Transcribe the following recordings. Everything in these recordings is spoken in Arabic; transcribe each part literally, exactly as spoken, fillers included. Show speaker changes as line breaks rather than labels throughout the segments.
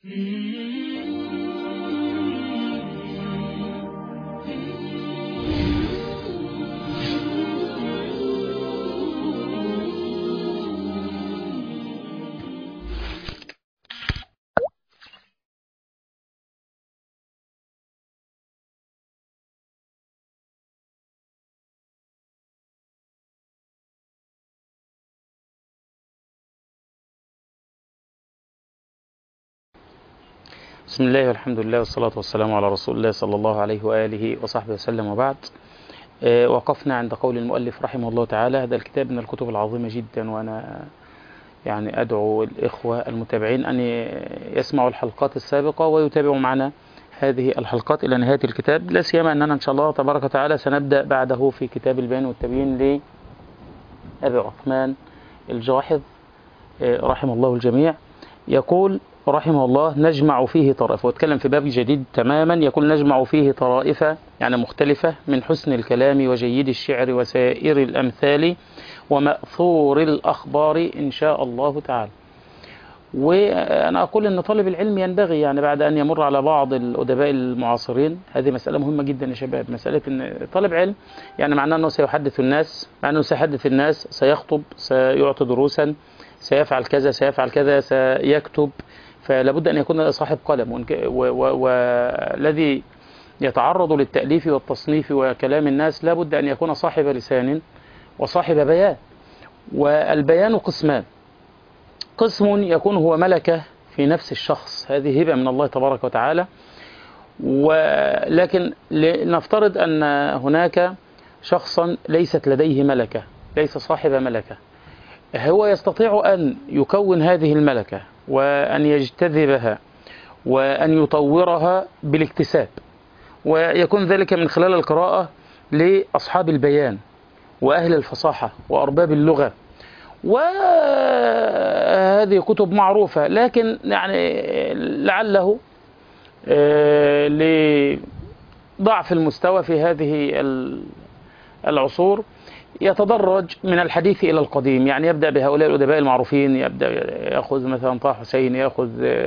بسم الله والحمد لله والصلاة والسلام على رسول الله صلى الله عليه وآله وصحبه وسلم، وبعد. آه وقفنا عند قول المؤلف رحمه الله تعالى. هذا الكتاب من الكتب العظيمة جدا، وأنا يعني أدعو الإخوة المتابعين أن يسمعوا الحلقات السابقة ويتابعوا معنا هذه الحلقات إلى نهاية الكتاب، لا سيما أننا إن شاء الله تبارك وتعالى سنبدأ بعده في كتاب البيان والتبيين لأبي عثمان الجاحظ آه رحمه الله الجميع. يقول رحمه الله: نجمع فيه طرائف، واتكلم في باب جديد تماما. يقول: نجمع فيه طرائف يعني مختلفة من حسن الكلام وجيد الشعر وسائر الأمثال ومأثور الأخبار إن شاء الله تعالى. وأنا أقول أن طالب العلم ينبغي يعني بعد أن يمر على بعض الأدباء المعاصرين، هذه مسألة مهمة جدا يا شباب، مسألة أن طالب علم يعني معناه أنه سيحدث الناس، مع أنه سيحدث الناس، سيخطب، سيعطي دروسا، سيفعل كذا سيفعل كذا سيكتب، فلابد أن يكون صاحب قلم، والذي يتعرض للتأليف والتصنيف وكلام الناس لابد أن يكون صاحب لسان وصاحب بيان. والبيان قسمان: قسم يكون هو ملكة في نفس الشخص، هذه هبة من الله تبارك وتعالى، ولكن لنفترض أن هناك شخصا ليست لديه ملكة، ليس صاحب ملكة، هو يستطيع أن يكون هذه الملكة وأن يجتذبها وأن يطورها بالاكتساب، ويكون ذلك من خلال القراءة لأصحاب البيان وأهل الفصاحة وأرباب اللغة، وهذه كتب معروفة. لكن يعني لعله لضعف المستوى في هذه العصور يتدرج من الحديث إلى القديم، يعني يبدأ بهؤلاء الأدباء المعروفين، يبدأ يأخذ مثلا طه حسين، يأخذ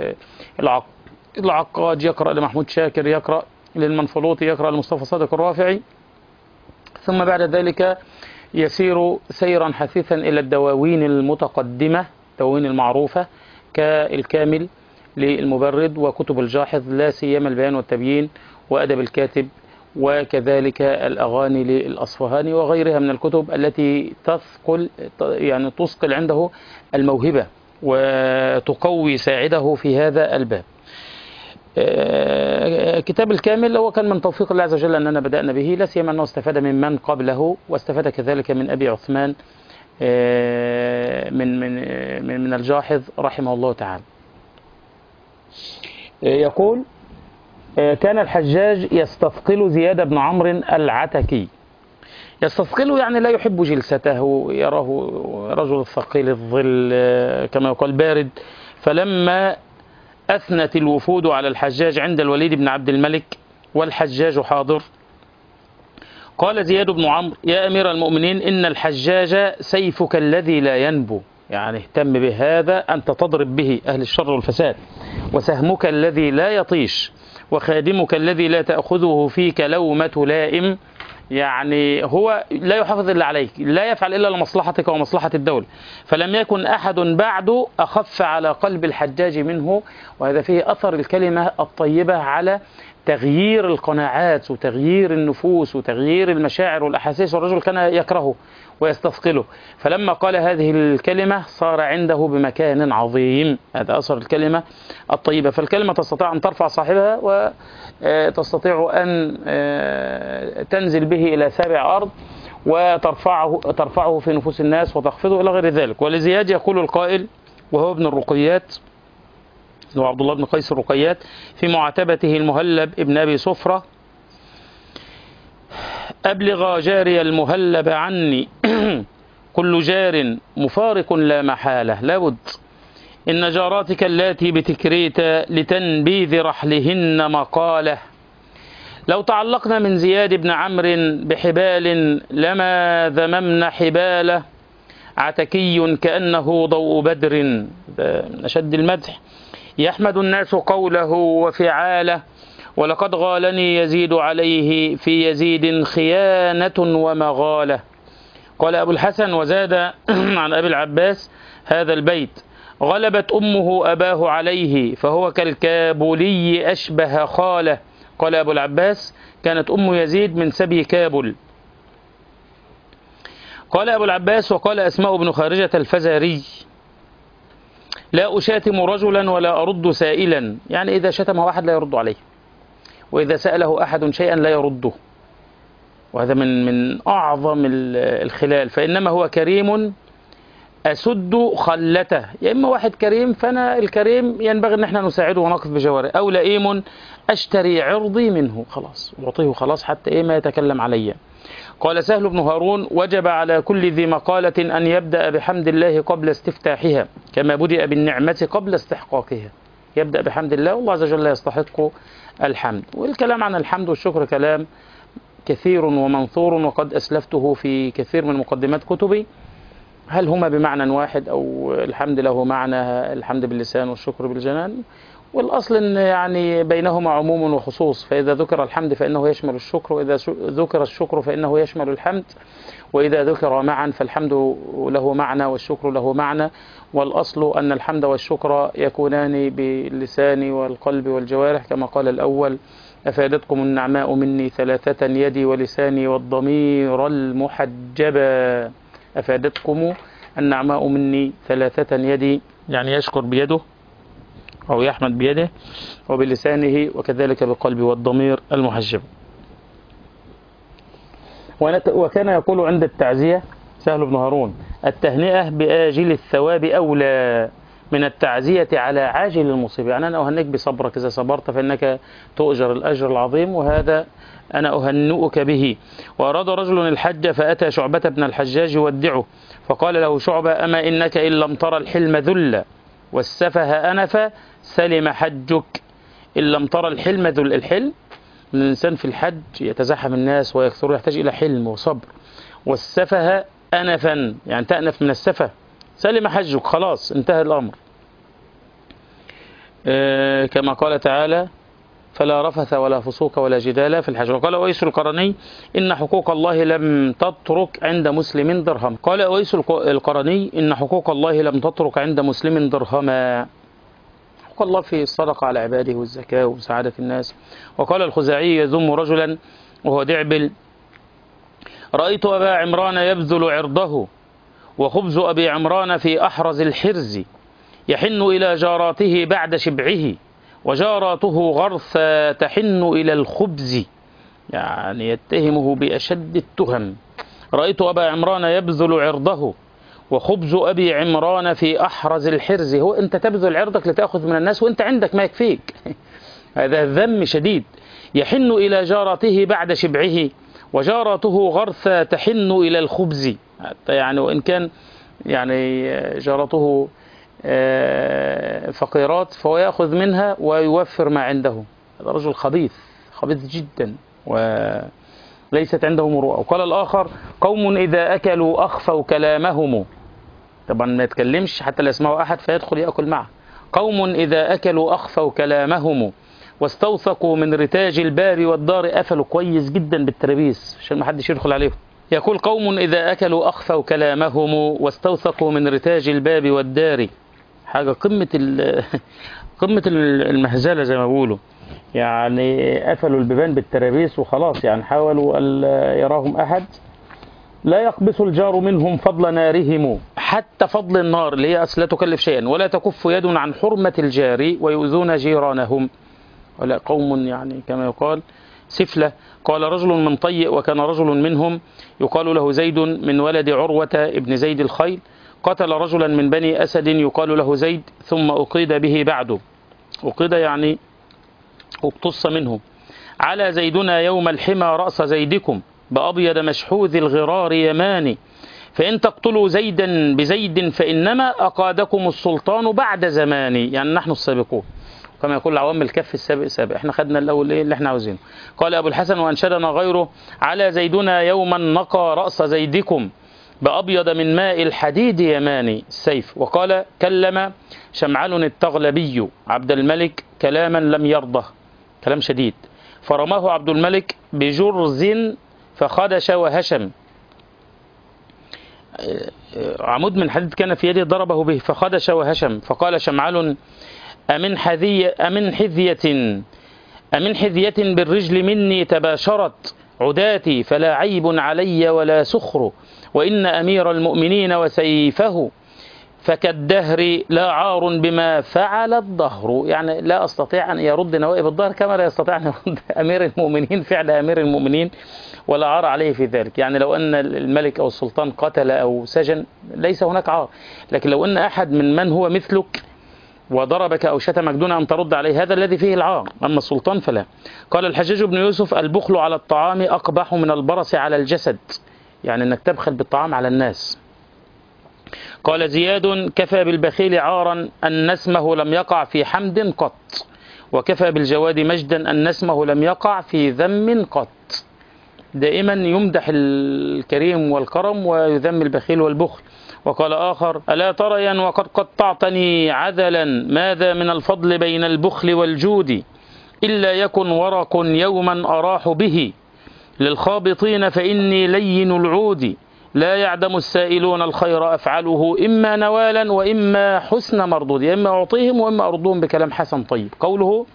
العقاد، يقرأ لمحمود شاكر، يقرأ للمنفلوطي، يقرأ لمصطفى صادق الرافعي، ثم بعد ذلك يسير سيرا حثيثا إلى الدواوين المتقدمة، الدواوين المعروفة كالكامل للمبرد وكتب الجاحظ، لا سيما البيان والتبيين وأدب الكاتب، وكذلك الأغاني للأصفهاني وغيرها من الكتب التي تثقل يعني تثقل عنده الموهبة وتقوي ساعده في هذا الباب. كتاب الكامل هو كان من توفيق الله عز وجل أننا بدأنا به، لا سيما أنه استفاد من من قبله، واستفاد كذلك من أبي عثمان من من من, من الجاحظ رحمه الله تعالى. يقول: كان الحجاج يستثقل زياد بن عمرو العتكي. يستثقله يعني لا يحب جلسته، يراه رجل الثقيل الظل كما يقال بارد. فلما أثنت الوفود على الحجاج عند الوليد بن عبد الملك والحجاج حاضر، قال زياد بن عمرو: يا أمير المؤمنين، إن الحجاج سيفك الذي لا ينبو، يعني اهتم بهذا، أنت تضرب به أهل الشر والفساد، وسهمك الذي لا يطيش، وخادمك الذي لا تأخذه فيك لومة لائم، يعني هو لا يحافظ إلا عليك، لا يفعل إلا لمصلحتك ومصلحة الدولة، فلم يكن أحد بعد أخف على قلب الحجاج منه. وهذا فيه أثر الكلمة الطيبة على تغيير القناعات وتغيير النفوس وتغيير المشاعر والأحاسيس، والرجل كان يكرهه ويستثقله، فلما قال هذه الكلمة صار عنده بمكان عظيم. هذا أثر الكلمة الطيبة، فالكلمة تستطيع أن ترفع صاحبها وتستطيع أن تنزل به إلى سابع أرض وترفعه ترفعه في نفوس الناس وتخفضه إلى غير ذلك. ولزياد يقول القائل، وهو ابن الرقيات، هو عبد الله بن قيس الرقيات، في معاتبته المهلب ابن أبي صفرة: أبلغ جاري المهلب عني كل جار مفارق لا محالة، لابد إن جاراتك اللاتي بتكريت لتنبيذ رحلهن مقالة، لو تعلقنا من زياد بن عمرو بحبال لما ذممن حباله، عتكي كأنه ضوء بدر، من أشد المدح، يحمد الناس قوله وفعاله، ولقد غالني يزيد عليه في يزيد خيانة ومغالة. قال أبو الحسن وزاد عن أبي العباس هذا البيت: غلبت أمه أباه عليه فهو كالكابلي أشبه خاله. قال أبو العباس: كانت أم يزيد من سبي كابل. قال أبو العباس: وقال أسماء بن خارجة الفزاري: لا أشاتم رجلا ولا أرد سائلا، يعني إذا شتمه أحد لا يرد عليه، وإذا سأله أحد شيئا لا يرده، وهذا من من أعظم الخلال، فإنما هو كريم أسد خلته. يا إما واحد كريم فأنا الكريم ينبغي أن احنا نساعده ونقف بجواره، أو لئيم أشتري عرضي منه، خلاص وأعطيه خلاص حتى إيه ما يتكلم علي. قال سهل بن هارون: وجب على كل ذي مقالة أن يبدأ بحمد الله قبل استفتاحها، كما بدأ بالنعمة قبل استحقاقها. يبدأ بحمد الله، والله عز وجل يستحق الحمد. والكلام عن الحمد والشكر كلام كثير ومنثور، وقد أسلفته في كثير من مقدمات كتبي. هل هما بمعنى واحد أو الحمد له معنى الحمد باللسان والشكر بالجنان؟ والأصل أن يعني بينهما عموم وخصوص، فإذا ذكر الحمد فإنه يشمل الشكر، وإذا ذكر الشكر فإنه يشمل الحمد، وإذا ذكر معا فالحمد له معنى والشكر له معنى. والأصل أن الحمد والشكر يكونان باللسان والقلب والجوارح، كما قال الأول: أفادتكم النعماء مني ثلاثة يدي ولساني والضمير المحجبا. أفادتكم النعماء مني ثلاثة يدي، يعني يشكر بيده أو يحمد بيده، وبلسانه، وكذلك بقلبه، والضمير المحجب. وكان يقول عند التعزية سهل بن هارون: التهنئة بآجل الثواب أولى من التعزية على عاجل المصيبة. يعني أنا أهنئك بصبرك، إذا صبرت فإنك تؤجر الأجر العظيم، وهذا أنا أهنئك به. وأراد رجل الحج فأتى شعبة بن الحجاج يودعه، فقال له شعبة: أما إنك إن لم ترى الحلم ذل والسفه أنف سلم حجك. إن لم ترى الحلم ذل، الحلم من الإنسان في الحج يتزحم الناس ويكثر، يحتاج إلى حلم وصبر. والسفه أنفا، يعني تأنف من السفه، سلم حجك، خلاص انتهى الأمر. آه كما قال تعالى: فلا رفث ولا فسوق ولا جدال في الحج. وقال أويس القرني: إن حقوق الله لم تترك عند مسلم درهم. قال أويس القرني: إن حقوق الله لم تترك عند مسلم درهما. حقوق الله في الصدقة على عباده والزكاة ومساعدة الناس. وقال الخزاعي يذم رجلا وهو دعبل: رأيت أبا عمران يبذل عرضه، وخبز أبي عمران في أحرز الحرز، يحن إلى جاراته بعد شبعه، وجاراته غرثا تحن إلى الخبز. يعني يتهمه بأشد التهم. رأيت أبا عمران يبذل عرضه، وخبز أبي عمران في أحرز الحرز. هو أنت تبذل عرضك لتأخذ من الناس وأنت عندك ما يكفيك. هذا ذم شديد. يحن إلى جارته بعد شبعه، وجارته غرثا تحن إلى الخبز. يعني وإن كان يعني جارته فقيرات فهو يأخذ منها ويوفر ما عنده. هذا رجل خبيث خبيث جدا، وليست عنده مروءة. وقال الآخر: قوم إذا أكلوا أخفوا كلامهم. طبعا ما يتكلمش حتى لا يسمعوا أحد فيدخل يأكل معه. قوم إذا أكلوا أخفوا كلامهم، واستوثقوا من رتاج الباب والدار. قفلوا كويس جدا بالترابيس عشان ما حدش يدخل عليهم. يقول: قوم إذا أكلوا أخفوا كلامهم، واستوثقوا من رتاج الباب والدار. حاجة قمة قمة المهزلة زي ما بيقولوا، يعني قفلوا البيبان بالترابيس وخلاص، يعني حاولوا ألا يراهم أحد. لا يقبس الجار منهم فضل نارهم، حتى فضل النار اللي هي أصل لا تكلف شيئا، ولا تكف يد عن حرمة الجار ويؤذون جيرانهم. ولا قوم يعني كما يقال سفلة. قال رجل من طيء وكان رجل منهم يقال له زيد من ولد عروة ابن زيد الخيل، قتل رجلا من بني أسد يقال له زيد، ثم أقيد به بعده. أقيد يعني اقتص منه. على زيدنا يوم الحمى رأس زيدكم، بأبيض مشحوذ الغرار يماني، فإن تقتلوا زيدا بزيد فإنما أقادكم السلطان بعد زماني. يعني نحن السابقون، كما يقول العوام: الكف السابق سابق، احنا خدنا الأول ايه اللي احنا عاوزينه. قال أبو الحسن: وأنشدنا غيره: على زيدنا يوما نقى رأس زيدكم، بأبيض من ماء الحديد يماني السيف. وقال كلم شمعل التغلبي عبد الملك كلاما لم يرضه، كلام شديد، فرماه عبد الملك بجرز فخدش وهشم، عمود من حديد كان في يده ضربه به فخدش وهشم. فقال شمعل أمن حذية أمن حذية أمن حذية بالرجل مني تباشرت عداتي، فلا عيب علي ولا سخر، وإن أمير المؤمنين وسيفه فكالدهر لا عار بما فعل الظهر. يعني لا أستطيع أن يرد نوائب الظهر كما لا يستطيع أن يرد أمير المؤمنين فعل أمير المؤمنين، ولا عار عليه في ذلك. يعني لو أن الملك أو السلطان قتل أو سجن ليس هناك عار، لكن لو أن أحد من من هو مثلك وضربك أو شتمك دون أن ترد عليه هذا الذي فيه العار، أما السلطان فلا. قال الحجاج بن يوسف البخل على الطعام أقبح من البرص على الجسد، يعني أنك تبخل بالطعام على الناس. قال زياد كفى بالبخيل عارا أن اسمه لم يقع في حمد قط، وكفى بالجواد مجدا أن اسمه لم يقع في ذم قط. دائما يمدح الكريم والكرم ويذم البخيل والبخل. وقال آخر ألا تريا وقد قطعتني عذلا، ماذا من الفضل بين البخل والجود، إلا يكن ورق يوما أراح به للخابطين فإني لين العود، لا يعدم السائلون الخير أفعله إما نوالا وإما حسن مردود، إما أعطيهم وإما أردهم بكلام حسن طيب. قوله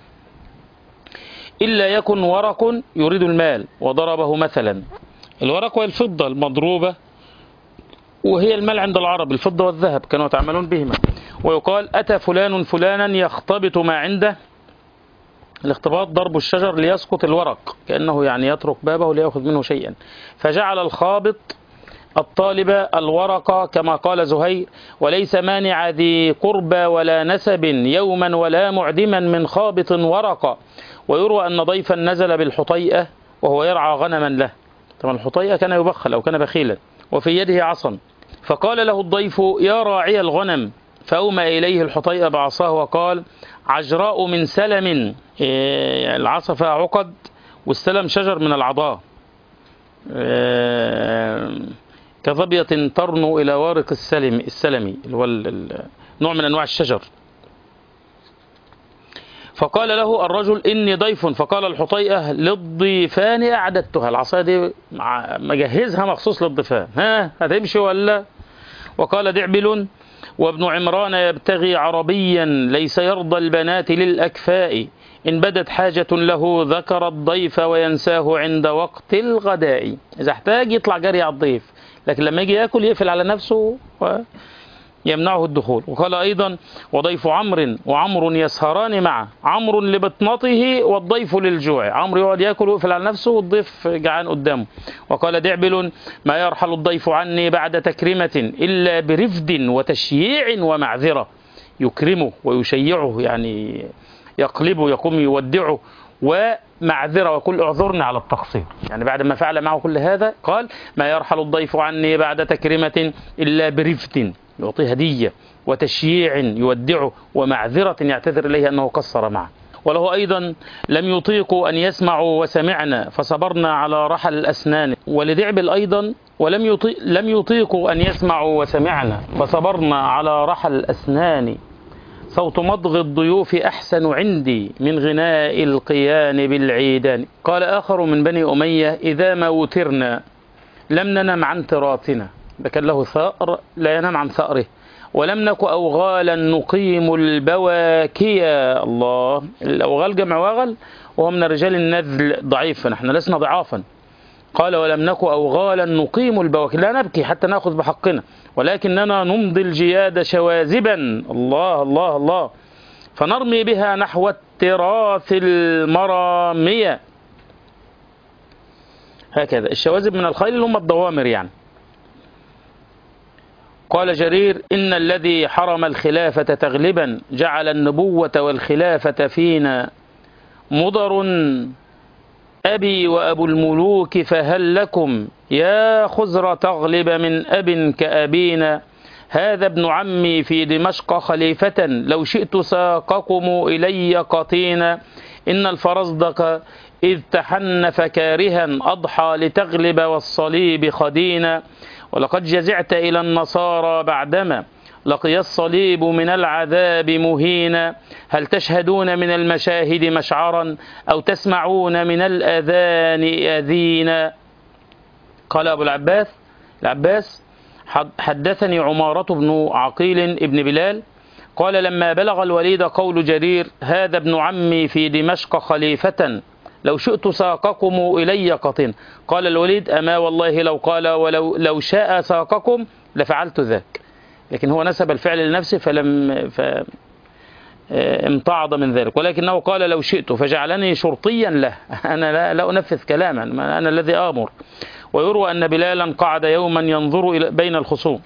إلا يكن ورق يريد المال، وضربه مثلا. الورق والفضة المضروبة وهي المال عند العرب، الفضة والذهب كانوا يتعاملون بهما. ويقال أتى فلان فلانا يختبط ما عنده، الاختباط ضرب الشجر ليسقط الورق، كأنه يعني يترك بابه ليأخذ منه شيئا. فجعل الخابط الطالب الورق كما قال زهير، وليس مانع ذي قربى ولا نسب يوما ولا معدما من خابط ورق. ويروى أن ضيفا نزل بالحطيئة وهو يرعى غنما له، طبعا الحطيئة كان يبخل أو كان بخيلا، وفي يده عصا، فقال له الضيف يا راعي الغنم، فأومى إليه الحطيئة بعصاه وقال عجراء من سلم، العصا فيها عقد والسلم شجر من العضاء، كظبية ترنو إلى وارق السلم السلمي اللي هو نوع من أنواع الشجر. فقال له الرجل إني ضيف، فقال الحطيئة للضيفان أعددتها، العصاية دي مجهزها مخصوص للضيفان، ها هتمشي ولا؟ وقال دعبل وابن عمران يبتغي عربيا ليس يرضى البنات للأكفاء، إن بدت حاجة له ذكر الضيف وينساه عند وقت الغداء. إذا احتاج يطلع جري على الضيف، لكن لما يجي يأكل يقفل على نفسه ويمنعه الدخول. وقال أيضا وضيف عمرو وعمر يسهران معه، عمرو لبطنته والضيف للجوع، عمرو يقعد يأكل ويقفل على نفسه والضيف جعان قدامه. وقال دعبل ما يرحل الضيف عني بعد تكريمة إلا برفد وتشييع ومعذرة، يكرمه ويشيعه يعني يقلبه يقوم يودعه، ومعذرة ويقول اعذرني على التقصير، يعني بعد ما فعل معه كل هذا قال ما يرحل الضيف عني بعد تكريمة إلا برفد يعطيه هدية وتشييع يودعه ومعذرة يعتذر إليه أنه قصر معه. وله أيضا لم يطيقوا أن يسمعوا وسمعنا فصبرنا على رحل الأسنان. ولدعبل أيضا ولم يطيق لم يطيقوا أن يسمعوا وسمعنا فصبرنا على رحل الأسنان، صوت مضغ الضيوف أحسن عندي من غناء القيان بالعيدان. قال آخر من بني أمية إذا ما وترنا لم ننم عن تراثنا، كان له ثأر لا ينام عن ثأره، ولم نك أوغالا نقيم البواكيا. الله، الأوغال جمع واغل وهو من الرجال النذل ضعيف، نحن لسنا ضعافا. قال ولم نك أوغالا نقيم البواكي، لا نبكي حتى نأخذ بحقنا، ولكننا نمضي الجياد شواذبا، الله الله الله، فنرمي بها نحو التراث المرامية. هكذا الشواذب من الخيل اللي هم الضوامر يعني. قال جرير إن الذي حرم الخلافة تغلبا جعل النبوة والخلافة فينا مضر، أبي وأبو الملوك فهل لكم يا خزر تغلب من أب كأبينا، هذا ابن عمي في دمشق خليفة لو شئت ساقكم إلي قطينا، إن الفرزدق إذ تحنف كارها أضحى لتغلب والصليب خدينا، ولقد جزعت إلى النصارى بعدما لقي الصليب من العذاب مهينا، هل تشهدون من المشاهد مشعرا أو تسمعون من الأذان أذينا. قال أبو العباس العباس حدثني عمارة بن عقيل ابن بلال قال لما بلغ الوليد قول جرير هذا ابن عمي في دمشق خليفة لو شئت ساقكم إلي قطن، قال الوليد أما والله لو قال ولو لو شاء ساقكم لفعلت ذاك، لكن هو نسب الفعل لنفسه فلم ف امتعض من ذلك، ولكنه قال لو شئت فجعلني شرطيا له، أنا لا, لا أنفذ كلاما، أنا الذي آمر. ويروى أن بلالا قعد يوما ينظر إلى بين الخصوم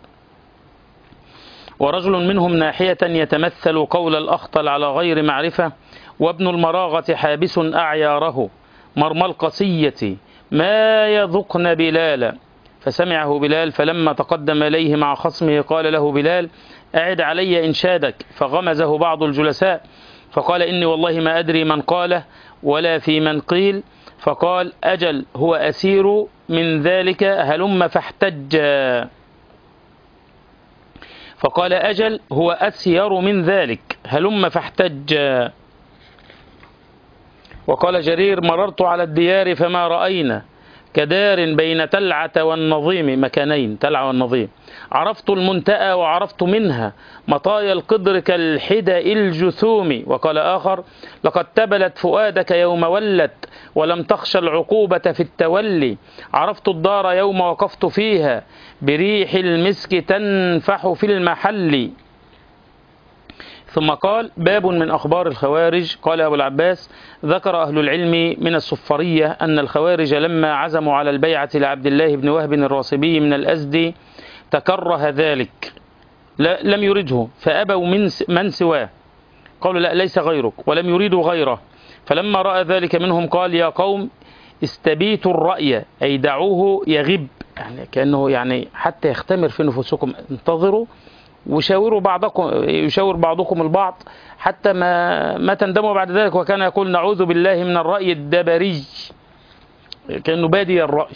ورجل منهم ناحية يتمثل قول الأخطل على غير معرفة، وابن المراغة حابس أعياره مرمى القصية ما يذقن بلالا، فسمعه بلال فلما تقدم إليه مع خصمه قال له بلال أعد علي إنشادك، فغمزه بعض الجلساء فقال إني والله ما أدري من قاله ولا في من قيل، فقال أجل هو أسير من ذلك هلم فاحتج، فقال أجل هو أسير من ذلك هلم فاحتج. وقال جرير مررت على الديار فما رأينا كدار بين تلعة والنظيم، مكانين تلعة والنظيم، عرفت المنتأى وعرفت منها مطايا القدر كالحدى الجثوم. وقال آخر لقد تبلت فؤادك يوم ولت ولم تخشى العقوبة في التولي، عرفت الدار يوم وقفت فيها بريح المسك تنفح في المحل. ثم قال باب من أخبار الخوارج. قال أبو العباس ذكر أهل العلم من الصفرية أن الخوارج لما عزموا على البيعة لعبد الله بن وهب الراسبي من الأزدي تكره ذلك لم يرده فأبوا من من سواه، قالوا لا ليس غيرك، ولم يريدوا غيره، فلما رأى ذلك منهم قال يا قوم استبيتوا الرأي أي دعوه يغب، يعني كأنه يعني حتى يختمر في نفوسكم، انتظروا وشاوروا بعضكم يشاور بعضكم البعض حتى ما ما تندموا بعد ذلك. وكان يقول نعوذ بالله من الرأي الدبري، كأنه بادي الرأي.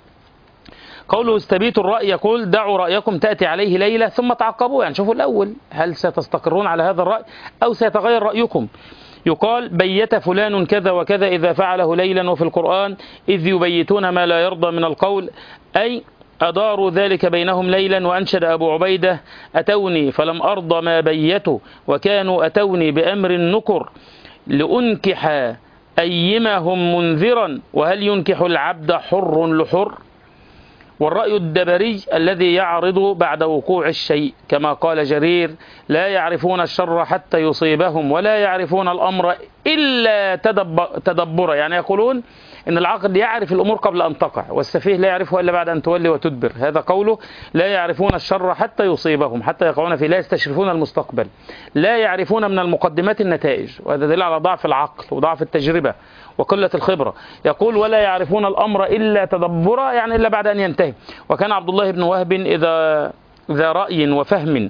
قوله استبيتوا الرأي يقول دعوا رأيكم تأتي عليه ليلة ثم تعقبوا، يعني شوفوا الأول هل ستستقرون على هذا الرأي أو سيتغير رأيكم. يقال بيت فلان كذا وكذا إذا فعله ليلا، وفي القرآن إذ يبيتون ما لا يرضى من القول، أي أداروا ذلك بينهم ليلا. وأنشد أبو عبيدة أتوني فلم أرضى ما بيتوا وكانوا أتوني بأمر النكر لأنكح أيمهم منذرا وهل ينكح العبد حر لحر. والرأي الدبري الذي يعرض بعد وقوع الشيء، كما قال جرير لا يعرفون الشر حتى يصيبهم ولا يعرفون الأمر إلا تدبرا، يعني يقولون إن العقل يعرف الأمور قبل أن تقع والسفيه لا يعرفها إلا بعد أن تولي وتدبر. هذا قوله لا يعرفون الشر حتى يصيبهم، حتى يقعون فيه، لا يستشرفون المستقبل، لا يعرفون من المقدمات النتائج، وهذا دليل على ضعف العقل وضعف التجربة وقلة الخبرة. يقول ولا يعرفون الأمر إلا تدبرا، يعني إلا بعد أن ينتهي. وكان عبد الله بن وهب إذا ذا رأي وفهم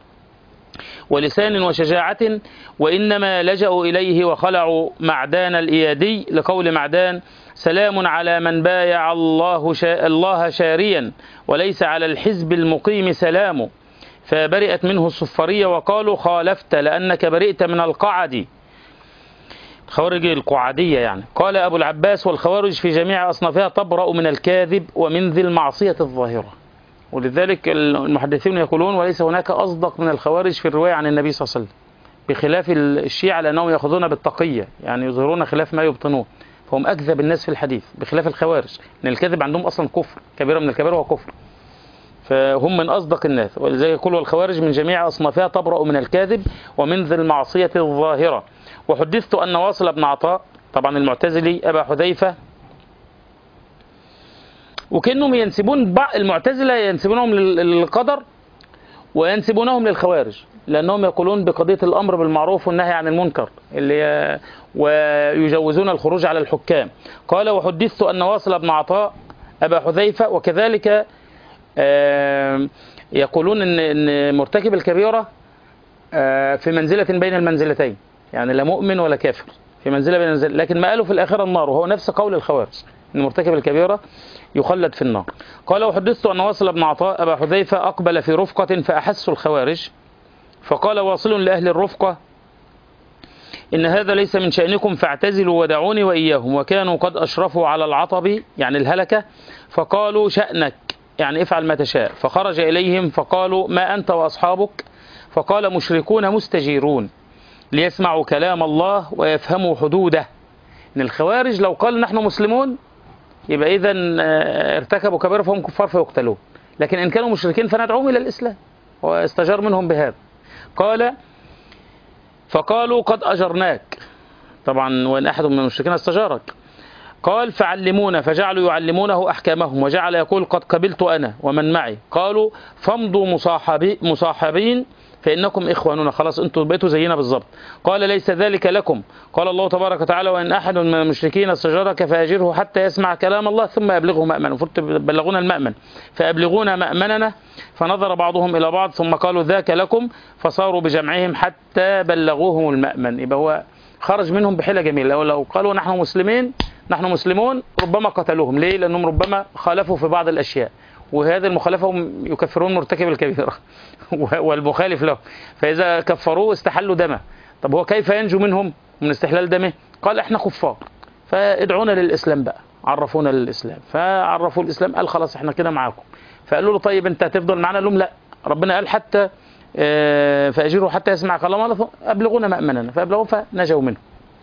ولسان وشجاعة، وإنما لجأوا إليه وخلعوا معدان الإيادي لقول معدان سلام على من بايع الله, شا الله شاريا وليس على الحزب المقيم سلام، فبرئت منه الصفرية وقالوا خالفت لأنك برئت من القعد، خوارج القعدية يعني. قال أبو العباس والخوارج في جميع أصنافها تبرأ من الكاذب ومن ذي المعصية الظاهرة. ولذلك المحدثين يقولون وليس هناك أصدق من الخوارج في الرواية عن النبي صلى الله عليه وسلم، بخلاف الشيعة لأنهم يأخذون بالتقية، يعني يظهرون خلاف ما يبطنون، فهم أكذب الناس في الحديث بخلاف الخوارج، لأن الكذب عندهم أصلا كفر، كبيرة من الكبيرة وكفر، فهم من أصدق الناس. ولذلك يقولوا الخوارج من جميع أصنافها تبرأ من الكاذب ومن ذي المعصية الظاهرة. وحدثت أن واصل بن عطاء، طبعا المعتزلي، أبا حذيفة، وكأنهم ينسبون بعض المعتزلة ينسبونهم للقدر وينسبونهم للخوارج، لأنهم يقولون بقضية الأمر بالمعروف والنهي عن المنكر اللي ويجوزون الخروج على الحكام. قال وحدثت أن واصل بن عطاء أبا حذيفة، وكذلك يقولون أن مرتكب الكبيرة في منزلة بين المنزلتين، يعني لا مؤمن ولا كافر، في منزلة بين المنزلة، لكن ما قالوا في الآخرة النار، وهو نفس قول الخوارج، ان مرتكب الكبيرة يخلد في النار. قال وحدثت أن واصل بن عطاء أبا حذيفة أقبل في رفقة فأحس الخوارج، فقال واصل لأهل الرفقة إن هذا ليس من شأنكم فاعتزلوا ودعوني وإياهم، وكانوا قد أشرفوا على العطب يعني الهلكة، فقالوا شأنك يعني افعل ما تشاء. فخرج إليهم فقالوا ما أنت وأصحابك؟ فقال مشركون مستجيرون ليسمعوا كلام الله ويفهموا حدوده. إن الخوارج لو قال نحن مسلمون يبقى إذا ارتكبوا كبيرة فهم كفار فيقتلون، لكن إن كانوا مشركين فندعوهم إلى الإسلام، واستجار منهم بهذا. قال فقالوا قد أجرناك، طبعا وإن أحد من المشركين استجارك. قال فعلمونا، فجعلوا يعلمونه أحكامهم، وجعل يقول قد قبلت أنا ومن معي. قالوا فامضوا مصاحبي مصاحبين فإنكم إخواننا، خلاص أنتم بقيتوا زينا بالظبط. قال ليس ذلك لكم، قال الله تبارك وتعالى وإن أحد من المشركين استجارك فأجره حتى يسمع كلام الله ثم يبلغه مأمن، المفروض تبلغونا المأمن، فأبلغونا مأمننا. فنظر بعضهم إلى بعض ثم قالوا ذاك لكم، فصاروا بجمعهم حتى بلغوهم المأمن. يبقى هو خرج منهم بحيلة جميلة، لو, لو قالوا نحن مسلمين نحن مسلمون ربما قتلوهم. ليه؟ لأنهم ربما خالفوا في بعض الأشياء، وهذه المخالفة هم يكفرون مرتكب الكبيرة والمخالف له، فإذا كفروه استحلوا دمه. طب هو كيف ينجو منهم من استحلال دمه؟ قال احنا كفار فادعونا للإسلام بقى، عرفونا للإسلام. فعرفوا الإسلام، قال خلاص احنا كده معاكم. فقالوا له طيب انت هتفضل معنا؟ لهم لا، ربنا قال حتى فأجره حتى يسمع كلام الله أبلغونا مأمننا، فأبلغوا فنجوا منه.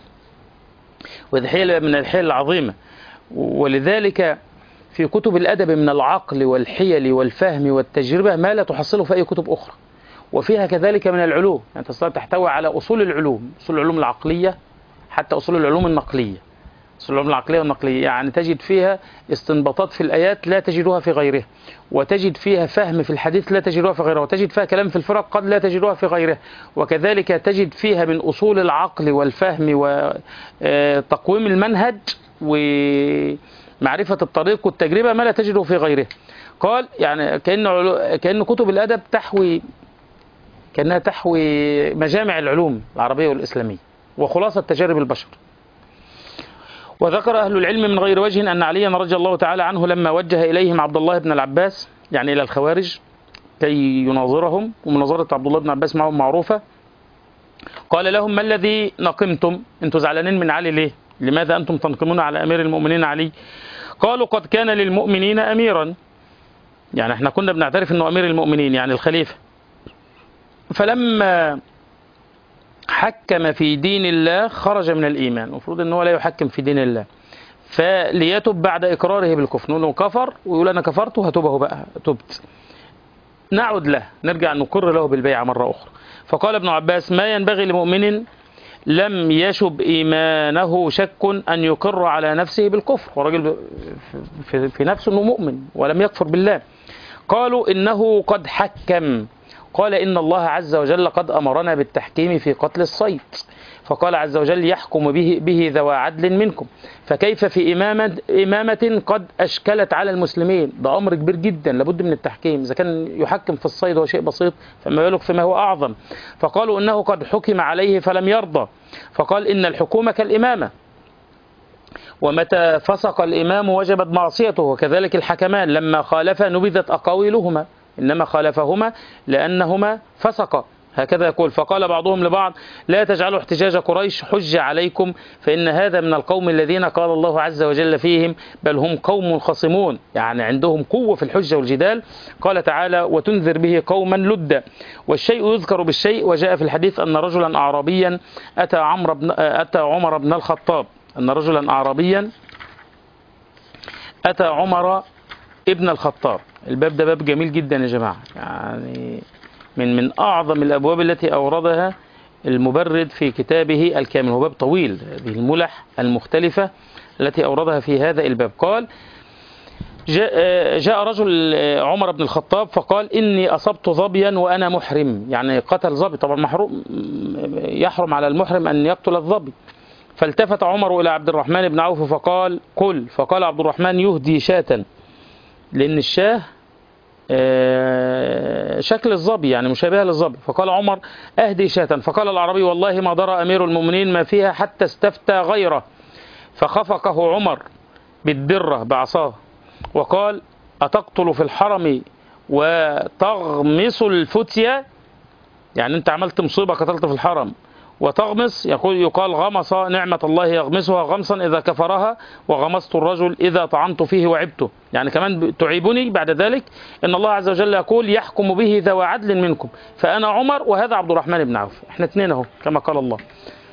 وهذه حيلة من الحيل العظيمة. ولذلك في كتب الأدب من العقل والحيل والفهم والتجربة ما لا تحصله في أي كتب أخرى، وفيها كذلك من العلوم، يعني تحتوي على أصول العلوم، أصول العلوم العقلية حتى أصول العلوم النقلية. أصول العلوم العقلية والنقلية يعني تجد فيها استنباطات في الآيات لا تجدها في غيرها، وتجد فيها فهم في الحديث لا تجدها في غيرها، وتجد فيها كلام في الفرق قد لا تجدها في غيرها، وكذلك تجد فيها من أصول العقل والفهم وتقويم المنهج ومعرفة الطريق والتجربة ما لا تجده في غيره. قال يعني كأن كأن كتب الأدب تحوي كأنها تحوي مجامع العلوم العربية والإسلامية وخلاصة تجارب البشر. وذكر أهل العلم من غير وجه أن عليا رضي الله تعالى عنه لما وجه إليهم عبد الله بن العباس يعني إلى الخوارج كي يناظرهم، ومناظرة عبد الله بن العباس معهم معروفة، قال لهم ما الذي نقمتم؟ أنتم زعلانين من علي ليه؟ لماذا أنتم تنقمون على أمير المؤمنين علي؟ قالوا قد كان للمؤمنين أميرا، يعني احنا كنا بنعترف أنه أمير المؤمنين يعني الخليفة، فلما حكم في دين الله خرج من الإيمان. المفروض أنه لا يحكم في دين الله، فليتب بعد إقراره بالكفر. نقول له كفر ويقول أنا كفرت هتوبه بقى، تبت، نعود له، نرجع نقر له بالبيعة مرة أخرى. فقال ابن عباس ما ينبغي لمؤمن لم يشب إيمانه شك أن يقر على نفسه بالكفر، ورجل في نفسه أنه مؤمن ولم يكفر بالله. قالوا إنه قد حكم، قال إن الله عز وجل قد أمرنا بالتحكيم في قتل الصيد، فقال عز وجل يحكم به, به ذوى عدل منكم، فكيف في إمامة, إمامة قد أشكلت على المسلمين؟ ده أمر كبير جدا لابد من التحكيم. إذا كان يحكم في الصيد هو شيء بسيط فما بالك فيما هو أعظم. فقالوا إنه قد حكم عليه فلم يرضى، فقال إن الحكومة كالإمامة، ومتى فسق الإمام وجبت معصيته، وكذلك الحكمان لما خالف نبذت أقاويلهما، إنما خالفهما لأنهما فسقا، هكذا يقول. فقال بعضهم لبعض لا تجعلوا احتجاج قريش حجة عليكم، فإن هذا من القوم الذين قال الله عز وجل فيهم بل هم قوم خصمون، يعني عندهم قوة في الحجة والجدال. قال تعالى وتنذر به قوما لدا، والشيء يذكر بالشيء. وجاء في الحديث أن رجلا أعرابيا أتى عمر بن أتى عمر بن الخطاب أن رجلا أعرابيا أتى عمر ابن الخطاب. الباب ده باب جميل جدا يا جماعة، يعني من من أعظم الأبواب التي أوردها المبرد في كتابه الكامل، هو باب طويل، هذه الملح المختلفة التي أوردها في هذا الباب. قال جاء, جاء رجل عمر بن الخطاب فقال إني أصبت ظبيا وأنا محرم، يعني قتل ظبي، طبعا محروم يحرم على المحرم أن يقتل الظبي. فالتفت عمر إلى عبد الرحمن بن عوف فقال قل، فقال عبد الرحمن يهدي شاة، لأن الشاه شكل الظبي يعني مشابهة للظبي. فقال عمر أهدي شاة، فقال العربي والله ما درى أمير المؤمنين ما فيها حتى استفتى غيره، فخفقه عمر بالدرة بعصاه وقال أتقتل في الحرم وتغمس الفتية، يعني أنت عملت مصيبة قتلت في الحرم وتغمس، يقول يقال غمص نعمة الله يغمسها غمصا إذا كفرها، وغمست الرجل إذا طعنت فيه وعبته، يعني كمان تعيبني بعد ذلك إن الله عز وجل يقول يحكم به ذوى عدل منكم، فأنا عمر وهذا عبد الرحمن بن عوف، احنا اثنين اهو كما قال الله.